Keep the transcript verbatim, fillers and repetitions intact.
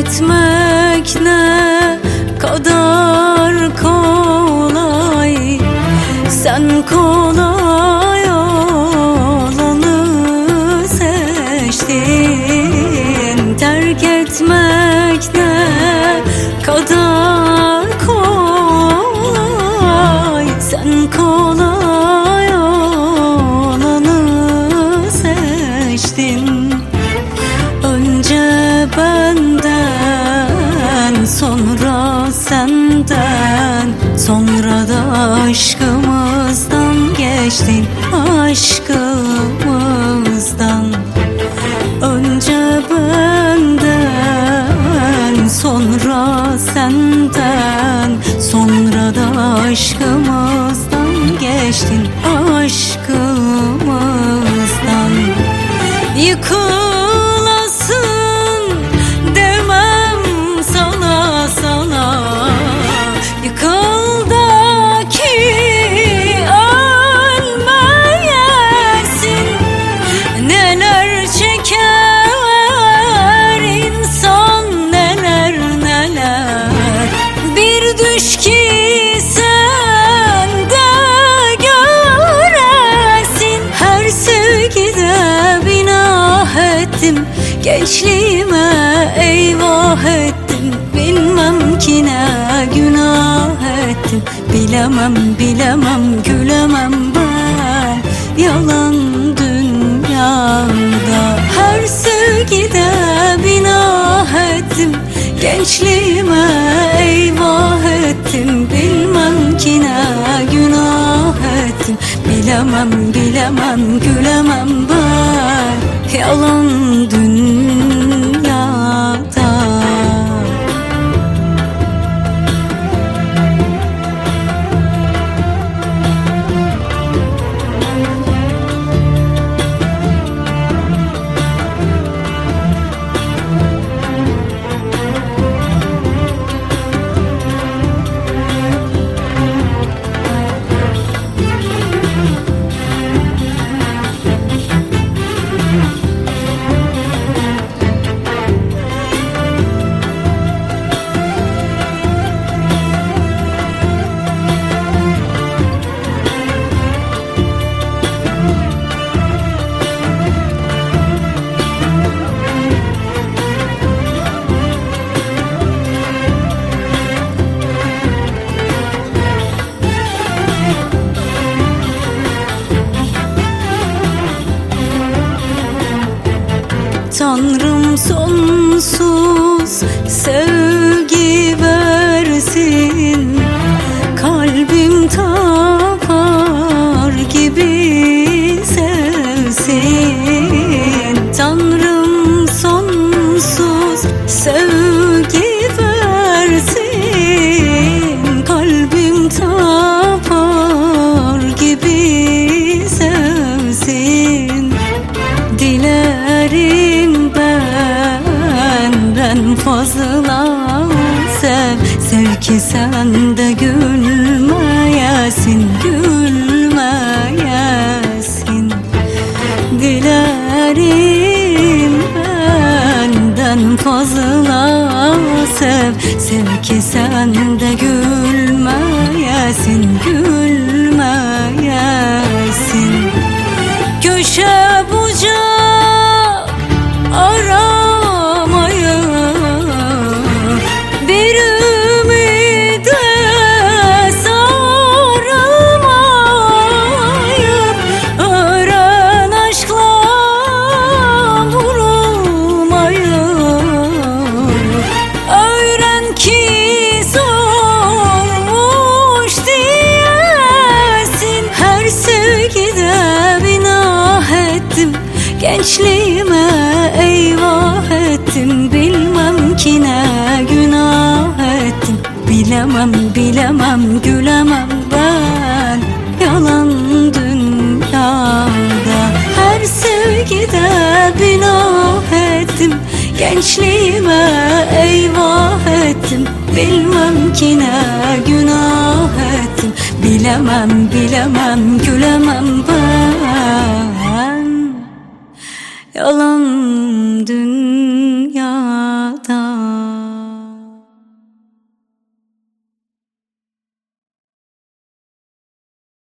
etmek ne kadar kolay. Sen kolay olanı seçtin. Terk etmek ne kadar kolay. Sen kolay olanı seçtin. Önce benden, sonra senden, sonra da aşkımızdan geçtin, aşkımızdan. Önce benden, sonra senden, sonra da aşkımızdan geçtin, aşkımızdan. Yıkılasın demem sana sana, yıkıl da ki ölmeyesin. Neler çeker insan, neler neler. Bir düş ki sen de göresin. Her sevgide binah ettim, gençliğime eyvah ettim. Bilmem ki ne günah ettim. Bilemem bilemem gülemem ben yalan dünyada. Her sevgide binah ettim, gençliğime eyvah ettim. Bilmem ki ne günah ettim. Bilemem bilemem gülemem ben yalan dünyada. Tanrım sonsuz sevgi versin, kalbim tapar gibi sevsin. Tanrım sonsuz sevgi versin, kalbim tapar gibi sevsin. Dilerim benden fazla sev, sev ki sen de gülmeyesin, gülmeyesin. Dilerim benden fazla sev, sev ki sen de gülmeyesin, gülmeyesin. Köşe bucak aramayı, bir ümide sarılmayıp, öğren aşkla vurulmayı. Öğren ki zormuş diyesin. Her sevgide binah ettim, gençliğime eyvah ettim. Bilmem ki ne günah ettim. Bilemem bilemem gülemem ben yalan dünyada. Her sevgide binah ettim, gençliğime eyvah ettim. Bilmem ki ne günah ettim. Bilemem bilemem gülemem ben yalan